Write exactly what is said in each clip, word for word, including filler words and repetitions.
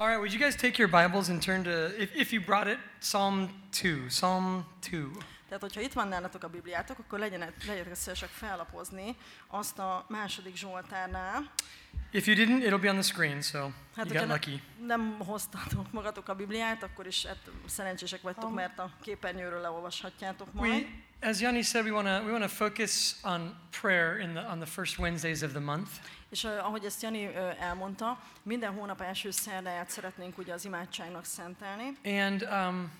All right, would you guys take your Bibles and turn to, if, if you brought it, Psalm two, Psalm two. Tehát, hogyha itt van nálatok a Bibliátok, akkor legyenek, legyetek szívesek fellapozni azt a második Zsoltárnál. If you didn't, it'll be on the screen, so Hát, you got ne, lucky. nem hoztatok magatok a Bibliát, akkor is hát, szerencsések vagytok, um, mert a képernyőről leolvashatjátok majd. We, as Yanni said, we want to we want to focus on prayer in the on the first Wednesdays of the month. És uh, ahogy ezt Jani uh, elmondta, minden hónap első szerdáját szeretnénk ugye az imádságnak szentelni. And um,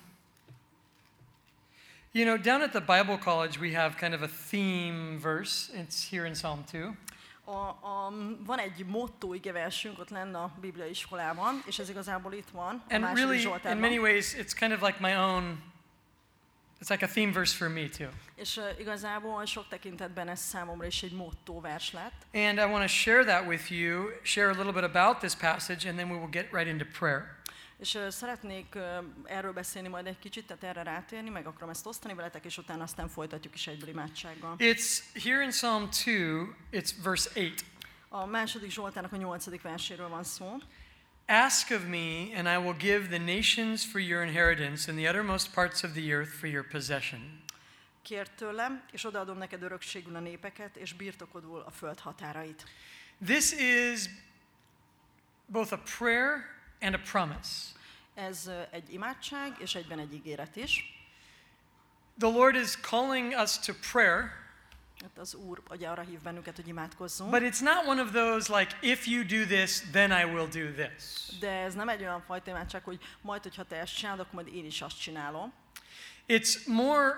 you know, down at the Bible College, we have kind of a theme verse. It's here in Psalm two. A, a, van egy motto igeversünk ott lenne a Biblia iskolában, és ez igazából itt van, a And második really, Zsoltárban. in many ways, it's kind of like my own. It's like a theme verse for me too. És uh, igazából sok tekintetben ez számomra is egy motto vers lett. And I want to share that with you, share a little bit about this passage, and then we will get right into prayer. És uh, szeretnék uh, erről beszélni majd egy kicsit, tehát erre rátérni, meg akarom ezt osztani veletek, és utána aztán folytatjuk is egyből imádsággal. It's here in Psalm two, it's verse eight. A második Zsoltárnak a nyolcadik verséről van szó. Ask of me, and I will give the nations for your inheritance and the uttermost parts of the earth for your possession. Kérd tőlem, és odaadom neked örökségül a népeket, és birtokodul a föld határait. This is both a prayer and a promise. Ez uh, egy imádság, és egyben egy ígéret is. The Lord is calling us to prayer. Hát az Úr ugye arra hív bennünket, hogy imádkozzunk. But it's not one of those like, if you do this, then I will do this. De ez nem egy olyan fajta imádság, hogy majd, hogyha te ezt csinálod, akkor majd én is azt csinálom. It's more,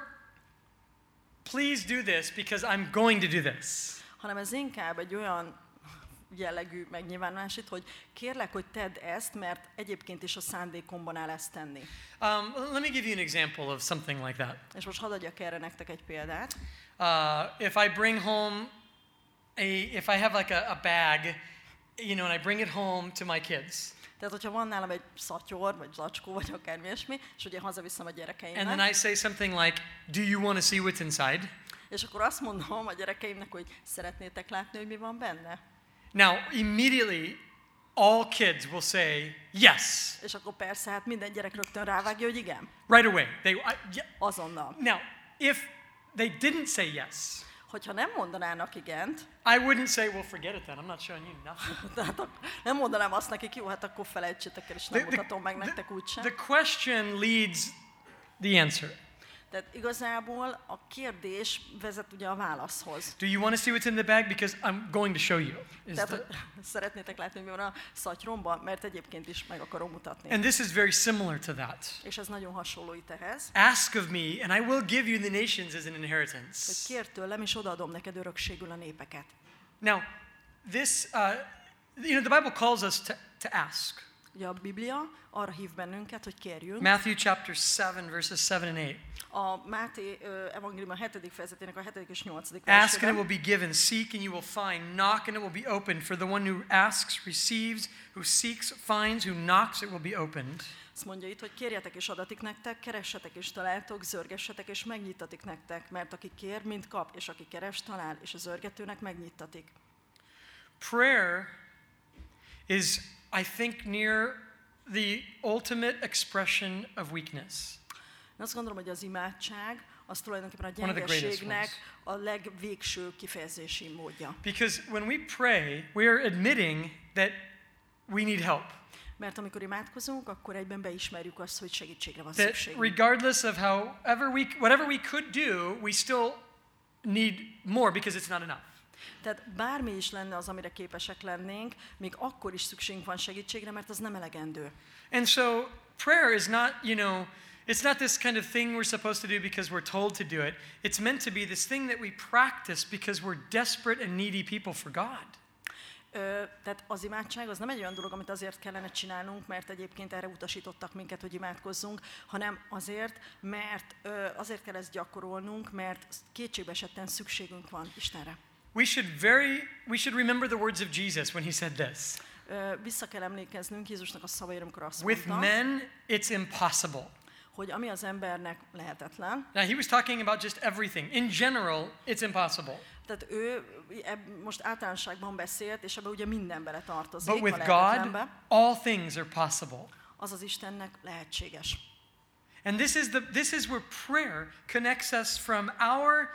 please do this because I'm going to do this. Hanem ez inkább egy olyan jellegű megnyilvánulás itt, hogy kérlek, hogy tedd ezt, mert egyébként is a szándékomban áll ezt tenni. Um, let me give you an example of something like that. És most hadd adjak erre nektek egy példát. Uh, if I bring home a, if I have like a, a bag, you know, and I bring it home to my kids. Tehát, hogyha van nálam egy szatyor, vagy zacskó, vagy akármi ilyesmi, és ugye hazaviszem a gyerekeimnek. And then I say something like, do you want to see what's inside? És akkor azt mondom a gyerekeimnek, hogy szeretnétek látni, hogy mi van benne? Now, immediately, all kids will say, yes. És akkor persze, hát minden gyerek rögtön rávágja, hogy igen. Right away. They, I, yeah. Azonnal. Now, if they didn't say yes, hogyha nem mondanának igent, I wouldn't say, well, forget it then. I'm not showing you nothing. tehát nem mondanám azt nekik, jó, hát akkor felejtsétek el, és nem mutatom meg nektek úgysem. The question leads the answer. Tehát igazából a kérdés vezet ugye a válaszhoz. Do you want to see what's in the bag? Because I'm going to show you. Is Tehát, the, hogy szeretnétek látni, mi van a szatyromban, mert egyébként is meg akarom mutatni. and this is very similar to that. És ez nagyon hasonló itt ehhez. Ask of me, and I will give you the nations as an Hogy inheritance. kérd tőlem, és odaadom neked örökségül a népeket. Now, this, uh, you know, the Bible calls us to, to ask. Ugye a Biblia arra hív bennünket, hogy kérjünk. Matthew chapter seven, verses seven and eight. A Máté uh, evangélium a hetedik fejezetének a hetedik és nyolcadik Ask and it versében. will be given, seek and you will find, knock and it will be opened. For the one who asks receives, who seeks finds, who knocks it will be opened. Azt mondja itt, hogy kérjetek és adatik nektek, keressetek és találtok, zörgessetek és megnyitatik nektek, mert aki kér, mind kap, és aki keres, talál, és a zörgetőnek megnyitatik. Prayer is, I think, near the ultimate expression of weakness. Én azt gondolom, hogy az imádság az tulajdonképpen a One of the greatest gyengeségnek a legvégső kifejezési módja. Because when we pray, we are admitting that we need help. Mert amikor imádkozunk, akkor egyben beismerjük azt, hogy segítségre van That szükségünk. regardless of however we, whatever we could do, we still need more because it's not enough. Tehát bármi is lenne az, amire képesek lennénk, még akkor is szükségünk van segítségre, mert az nem elegendő. And so prayer is not, you know, it's not this kind of thing we're supposed to do because we're told to do it. It's meant to be this thing that we practice because we're desperate and needy people for God. Ö, tehát az imádság az nem egy olyan dolog, amit azért kellene csinálnunk, mert egyébként erre utasítottak minket, hogy imádkozzunk, hanem azért, mert ö, azért kell ezt gyakorolnunk, mert kétségbeesetten szükségünk van Istenre. We should very we should remember the words of Jesus when he said this. Ö, vissza kell emlékeznünk Jézusnak a szavaira, amikor azt With mondta, men it's impossible. hogy ami az embernek lehetetlen. Now he was talking about just everything. In general, it's impossible. Tehát ő eb, most általánosságban beszélt, és ebbe ugye minden bele tartozik. But with God, all things are possible. Az az Istennek lehetséges. And this is the this is where prayer connects us from our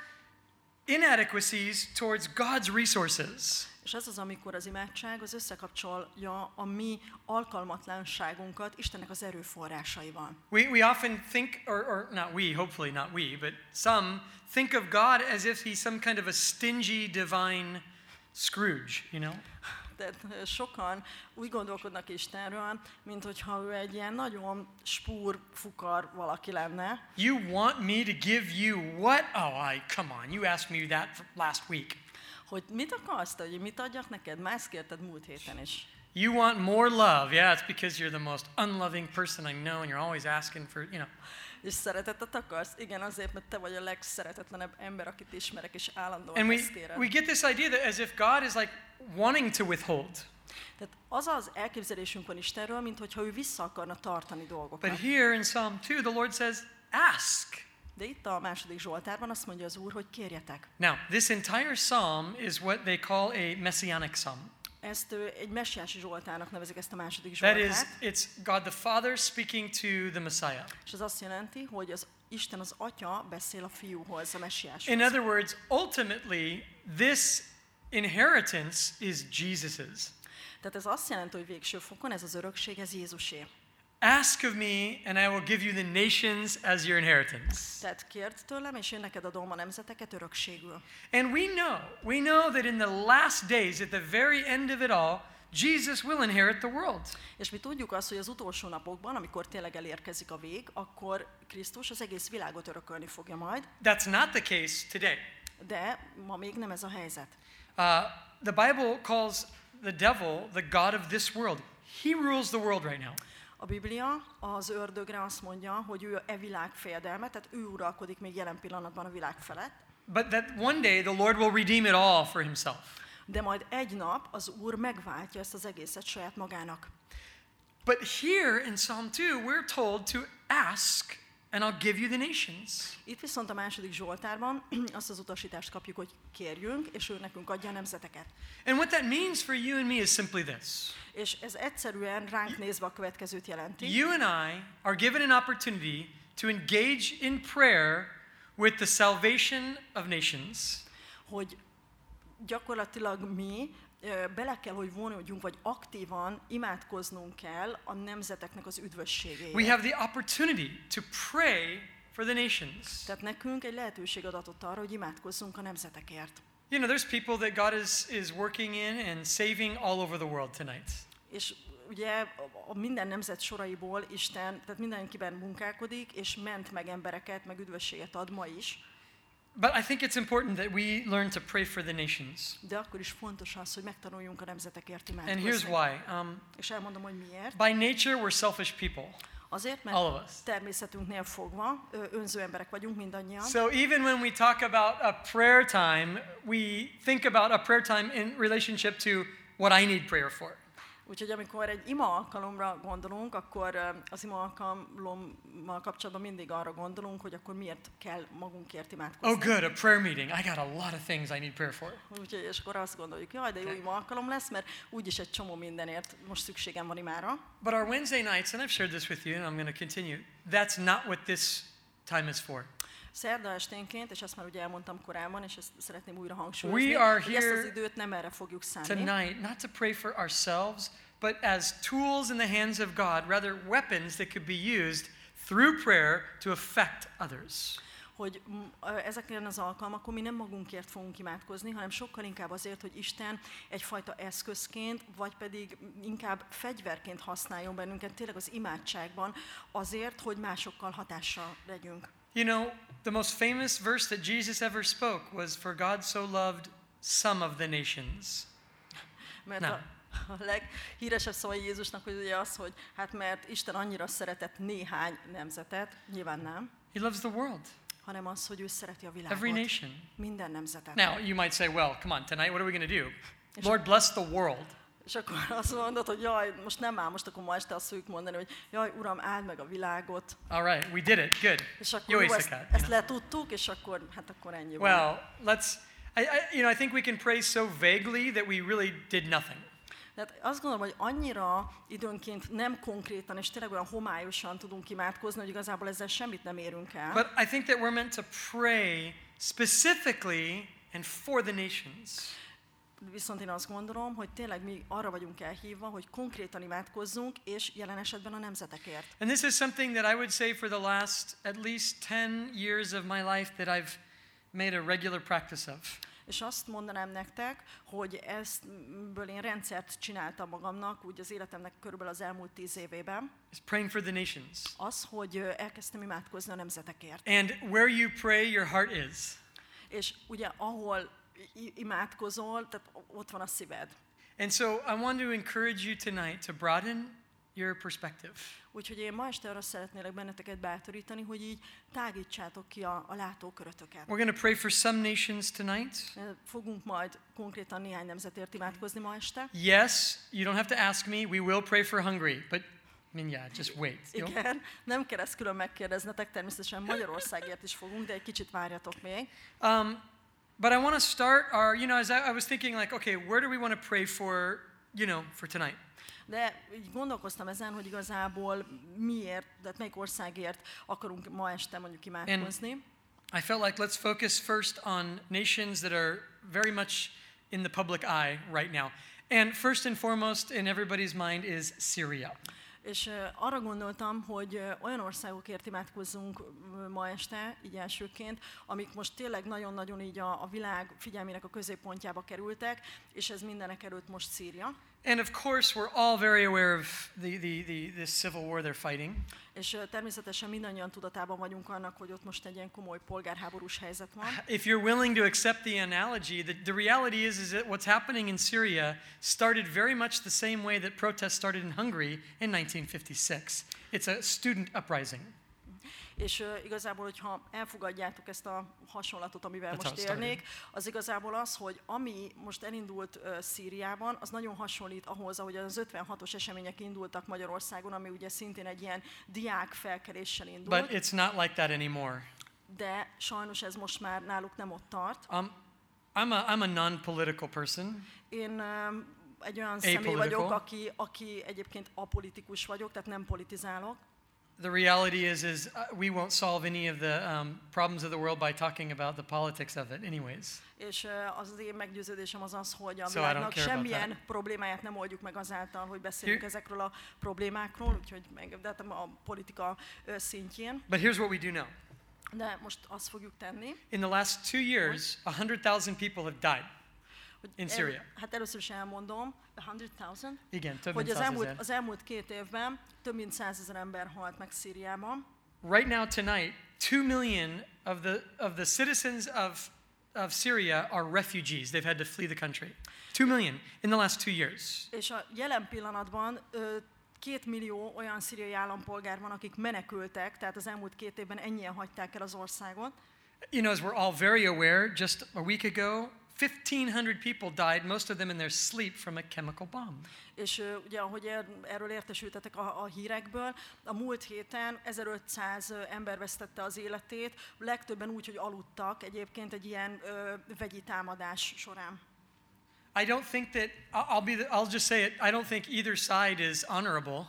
inadequacies towards God's resources. És ez az, amikor az imádság az összekapcsolja a mi alkalmatlanságunkat Istennek az erőforrásaival. We we often think, or or not we, hopefully not we, but some think of God as if he's some kind of a stingy divine Scrooge, you know? Tehát sokan úgy gondolkodnak Istenről, mint hogyha ő egy ilyen nagyon spúr, fukar valaki lenne. You want me to give you what? Oh, I come on. You asked me that last week. Hogy mit akarsz, hogy mit adjak neked? Már ezt kérted múlt héten is. You want more love. Yeah, it's because you're the most unloving person I know and you're always asking for, you know. És szeretetet akarsz? Igen, azért, mert te vagy a legszeretetlenebb ember, akit ismerek, és állandóan And we, ezt kéred. we get this idea that as if God is like wanting to withhold. Tehát az az elképzelésünk van Istenről, mint hogyha ő vissza akarna tartani dolgokat. But here in Psalm two, the Lord says, ask. De itt a második Zsoltárban azt mondja az Úr, hogy kérjetek. Now, this entire psalm is what they call a messianic psalm. Ezt ő, egy messiási Zsoltárnak nevezik ezt a második That Zsoltárt. is, it's God the Father speaking to the Messiah. És ez azt jelenti, hogy az Isten az Atya beszél a Fiúhoz, a messiáshoz. In other words, ultimately, this inheritance is Jesus's. Tehát ez azt jelenti, hogy végső fokon ez az örökség, ez Jézusé. Ask of me, and I will give you the nations as your inheritance. Tehát kérd tőlem, és én neked adom a nemzeteket örökségül. And we know, we know that in the last days, at the very end of it all, Jesus will inherit the world. És mi tudjuk azt, hogy az utolsó napokban, amikor tényleg elérkezik a vég, akkor Krisztus az egész világot örökölni fogja majd. That's not the case today. De ma még nem ez a helyzet. Uh, the Bible calls the devil the god of this world. He rules the world right now. A Biblia az ördögre azt mondja, hogy ő e világ fejedelme, tehát ő uralkodik még jelen pillanatban a világ felett. But that one day the Lord will redeem it all for himself. De majd egy nap az Úr megváltja ezt az egészet saját magának. But here in Psalm two, we're told to ask, and I'll give you the nations. Itt viszont a második Zsoltárban azt az utasítást kapjuk, hogy kérjünk, és ő nekünk adja a nemzeteket. And what that means for you and me is simply this. És ez egyszerűen ránk nézve a következőt jelenti. You and I are given an opportunity to engage in prayer with the salvation of nations. Hogy gyakorlatilag mi ö, bele kell, hogy vonódjunk, vagy aktívan imádkoznunk kell a nemzeteknek az üdvösségéért. We have the opportunity to pray for the nations. Tehát nekünk egy lehetőség adatott arra, hogy imádkozzunk a nemzetekért. You know, there's people that God is, is working in and saving all over the world tonight. És ugye a minden nemzet soraiból Isten, tehát mindenkiben munkálkodik, és ment meg embereket, meg üdvösséget ad ma is. But I think it's important that we learn to pray for the nations. De akkor is fontos az, hogy megtanuljunk a nemzetekért And imádkozni. here's why. Um, És elmondom, hogy miért. by nature, we're selfish people. Azért, All of mert us. természetünknél fogva ö, önző emberek vagyunk mindannyian. So even when we talk about a prayer time, we think about a prayer time in relationship to what I need prayer for. Úgyhogy amikor egy ima alkalomra gondolunk, akkor ö, az ima alkalommal kapcsolatban mindig arra gondolunk, hogy akkor miért kell magunkért imádkozni. Oh good, a prayer meeting. I got a lot of things I need prayer for. Úgyhogy és akkor azt gondoljuk, jaj, de jó ima alkalom lesz, mert úgyis egy csomó mindenért most szükségem van imára. But our Wednesday nights, and I've shared this with you and I'm going to continue, that's not what this time is for. Szerda esténként, és ezt már ugye elmondtam korábban, és ezt szeretném újra hangsúlyozni, We are hogy ezt az here időt nem erre fogjuk szánni, Tonight, not to pray for ourselves, but as tools in the hands of God, rather weapons that could be used through prayer to affect others. hogy mm, ö, ezeken az alkalmakon mi nem magunkért fogunk imádkozni, hanem sokkal inkább azért, hogy Isten egyfajta eszközként, vagy pedig inkább fegyverként használjon bennünket tényleg az imádságban, azért, hogy másokkal hatással legyünk. You know, the most famous verse that Jesus ever spoke was, "For God so loved some of the nations." Mert Nem. a, a leghíresebb szava Jézusnak hogy ugye az, hogy hát mert Isten annyira szeretett néhány nemzetet, nyilván nem, He loves the world, hanem az, hogy ő szereti a világot, every nation. minden nemzetet. Now, you might say, well, come on, tonight what are we going to do? Lord, bless the world. És akkor azt mondod, hogy jaj, most nem áll, most akkor ma este azt fogjuk mondani, hogy jaj, Uram, áld meg a világot. All right, we did it. Good. És akkor Jó jó, ezt, éjszakát. ezt letudtuk, és akkor, hát akkor ennyi van. Well, let's, I, I, you know, I think we can pray so vaguely that we really did nothing. Tehát azt gondolom, hogy annyira időnként nem konkrétan, és tényleg olyan homályosan tudunk imádkozni, hogy igazából ezzel semmit nem érünk el. But I think that we're meant to pray specifically and for the nations. Viszont én azt gondolom, hogy tényleg mi arra vagyunk elhívva, hogy konkrétan imádkozzunk, és jelen esetben a nemzetekért. And this is something that I would say for the last at least ten years of my life that I've made a regular practice of. És azt mondanám nektek, hogy eztből én rendszert csináltam magamnak, úgy az életemnek körülbelül az elmúlt tíz évében. Is praying for the nations. Az, hogy elkezdtem imádkozni a nemzetekért. And where you pray, your heart is. És ugye ahol imádkozol, tehát ott van a szíved. And so I want to encourage you tonight to broaden your perspective. Úgyhogy én ma este arra szeretnélek benneteket bátorítani, hogy így tágítsátok ki a, a látókörötöket. We're going to pray for some nations tonight. Fogunk majd konkrétan néhány nemzetért imádkozni ma este. Yes, you don't have to ask me. We will pray for Hungary, but I mean, yeah, just wait. Igen, nem kell ezt külön megkérdeznetek, természetesen Magyarországért is fogunk, de egy kicsit várjatok még. Um, but I want to start our, you know, as I, I was thinking like, okay, where do we want to pray for, you know, for tonight? De így gondolkoztam ezen, hogy igazából miért, de melyik országért akarunk ma este mondjuk imádkozni. I felt like let's focus first on nations that are very much in the public eye right now. And first and foremost in everybody's mind is Syria. És uh, arra gondoltam, hogy uh, olyan országokért imádkozzunk uh, ma este, így elsőként, amik most tényleg nagyon-nagyon így a, a világ figyelmének a középpontjába kerültek, és ez mindenek előtt most Szíria. And of course we're all very aware of the, the, the, the civil war they're fighting. És uh, természetesen mindannyian tudatában vagyunk annak, hogy ott most egy ilyen komoly polgárháborús helyzet van. If you're willing to accept the analogy, the, the reality is, is that what's happening in Syria started very much the same way that protests started in Hungary in nineteen fifty-six. It's a student uprising. És uh, igazából, hogyha elfogadjátok ezt a hasonlatot, amivel That's most élnék, az igazából az, hogy ami most elindult uh, Szíriában, az nagyon hasonlít ahhoz, ahogy az ötvenhatos események indultak Magyarországon, ami ugye szintén egy ilyen diák felkeréssel indult. But it's not like that anymore. De sajnos ez most már náluk nem ott tart. Um, I'm a, I'm a non-political person. Én um, egy olyan személy vagyok, aki, aki egyébként apolitikus vagyok, tehát nem politizálok. The reality is, is uh, we won't solve any of the um, problems of the world by talking about the politics of it anyways. És uh, az az én meggyőződésem az az, hogy a So világnak semmilyen problémáját nem oldjuk meg azáltal, hogy beszélünk Here, ezekről a problémákról, úgyhogy meg, de hát a politika uh, szintjén. But here's what we do know. De most azt fogjuk tenni. In the last two years, one hundred thousand people have died in Syria. El, hát először is elmondom, one hundred thousand, Igen, több hogy mint az elmúlt, százezer. az elmúlt két évben több mint százezer ember halt meg Szíriában. Right now, tonight, two million of the of the citizens of of Syria are refugees. They've had to flee the country. Two million in the last two years. És a jelen pillanatban ö, két millió olyan szíriai állampolgár van, akik menekültek, tehát az elmúlt két évben ennyien hagyták el az országot. You know, as we're all very aware, just a week ago, fifteen hundred people died, most of them in their sleep, from a chemical bomb. És uh, ugye, ahogy er, erről értesültetek a, a hírekből, a múlt héten ezerötszáz ember vesztette az életét, legtöbben úgy, hogy aludtak egyébként egy ilyen uh, vegyi támadás során. I don't think that, I'll, be the, I'll just say it, I don't think either side is honorable.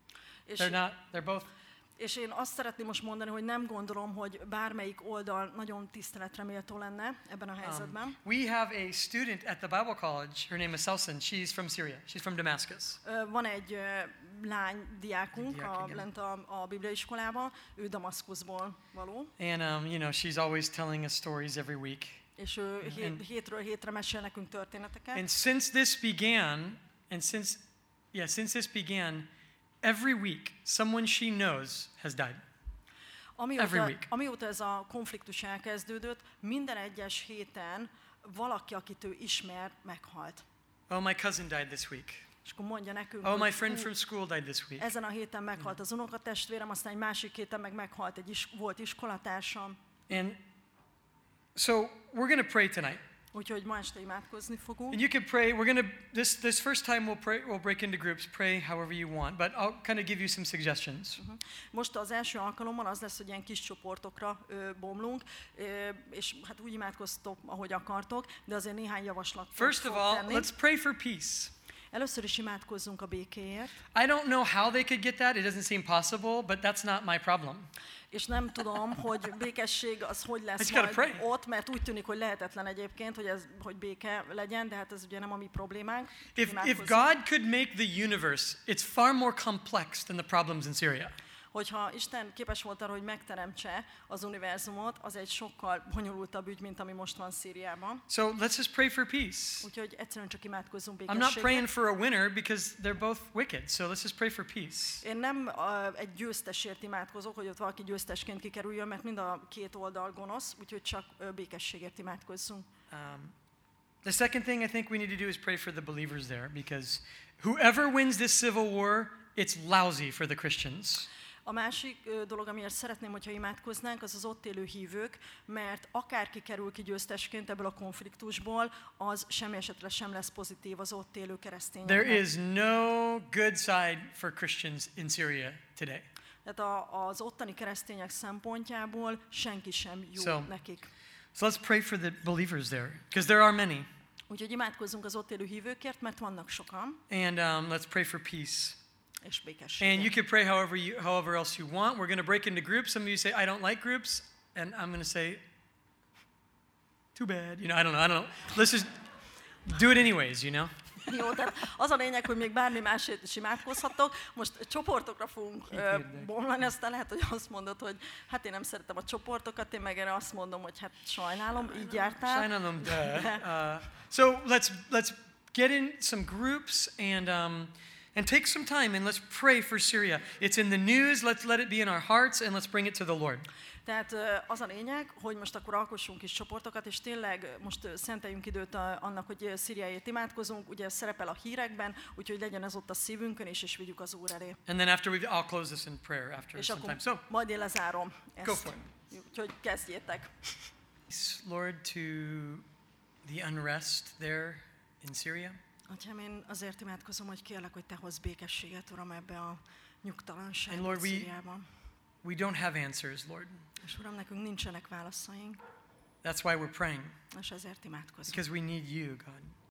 És they're not, they're both. És én azt szeretném most mondani, hogy nem gondolom, hogy bármelyik oldal nagyon tiszteletre méltó lenne ebben a helyzetben. Um, we have a student at the Bible College. Her name is Selson. She's from Syria. She's from Damascus. Uh, van egy uh, lány diákunk Diák, a, igen. lent a, a bibliaiskolában, ő Damaszkuszból való. And um, you know, she's always telling us stories every week. És ő And- hét, hétről hétre mesél nekünk történeteket. And since this began, and since, yeah, since this began, every week someone she knows has died. Every Amióta, week. amióta ez a konfliktus elkezdődött, minden egyes héten valaki, akit ő ismer, meghalt. Oh, my cousin died this week. És akkor mondja nekünk, Oh, hogy my friend hú, from school died this week. ezen a héten meghalt az unokatestvérem, aztán egy másik héten meg meghalt egy is, volt iskolatársam. And so we're going to pray tonight. Úgyhogy ma este imádkozni fogunk. And you can pray. We're gonna this this first time we'll pray. We'll break into groups. Pray however you want. But I'll kind of give you some suggestions. Uh-huh. Most az első alkalommal az lesz, hogy ilyen kis csoportokra ö, bomlunk, ö, és hát úgy imádkoztok, ahogy akartok, de azért néhány javaslat First of all, tenni. let's pray for peace. Először is imádkozzunk a békéért. I don't know how they could get that. It doesn't seem possible, but that's not my problem. És nem tudom, hogy békesség az hogy lesz gotta majd pray. ott, mert úgy tűnik, hogy lehetetlen egyébként, hogy, ez, hogy béke legyen, de hát ez ugye nem a mi problémánk. If, if Imádkozzunk. God could make the universe, it's far more complex than the problems in Syria. Hogyha Isten képes volt arra, hogy megteremtse az univerzumot, az egy sokkal bonyolultabb ügy, mint ami most van Szíriában. So let's just pray for peace. Úgyhogy egyszerűen csak imádkozzunk I'm not békességért. praying for a winner because they're both wicked. So let's just pray for peace. Én nem uh, egy győztesért imádkozok, hogy ott valaki győztesként kikerüljön, mert mind a két oldal gonosz, úgyhogy csak uh, békességért imádkozzunk. Um, the second thing I think we need to do is pray for the believers there because whoever wins this civil war, it's lousy for the Christians. A másik ö, dolog, amiért szeretném, hogyha imádkoznánk, az az ott élő hívők, mert akárki kerül ki győztesként ebből a konfliktusból, az semmi esetre sem lesz pozitív az ott élő keresztényeknek. There is no good side for Christians in Syria today. Tehát a, az ottani keresztények szempontjából senki sem jó So- nekik. So let's pray for the believers there because there are many. Úgyhogy imádkozzunk az ott élő hívőkért, mert vannak sokan, And um, let's pray for peace. és And you békességért. can pray however you, however else you want. We're going to break into groups. Some of you say, I don't like groups. And I'm going to say, too bad. You know, I don't know. I don't know. Let's just do it anyways, you know? Jó, tehát az a lényeg, hogy még bármi másért is imádkozhatok. Most csoportokra fogunk ö, Hitérdek. bomlani, aztán lehet, hogy azt mondod, hogy hát én nem szeretem a csoportokat, én meg erre azt mondom, hogy hát sajnálom, így jártál. Shine on them, duh. Uh, so let's let's get in some groups and um, and take some time and let's pray for Syria. It's in the news. Let's let it be in our hearts and let's bring it to the Lord. Tehát ö, az a lényeg, hogy most akkor alkossunk is csoportokat, és tényleg ö, most ö, szenteljünk időt a, annak, hogy ö, Szíriáért imádkozunk, ugye ez szerepel a hírekben, úgyhogy legyen ez ott a szívünkön is, és vigyük az Úr elé. And then after we, I'll close this in prayer after És some akkor time. So, majd én lezárom ezt. go for it. Úgyhogy kezdjétek. Lord, to the unrest there in Syria. Atyám, én azért imádkozom, hogy kérlek, hogy te hozz békességet, Uram, ebbe a And nyugtalanságba Lord, we- Szíriában. We don't have answers, Lord. És Uram, nekünk nincsenek válaszaink, That's why we're praying, és ezért imádkozunk. because we need you, God.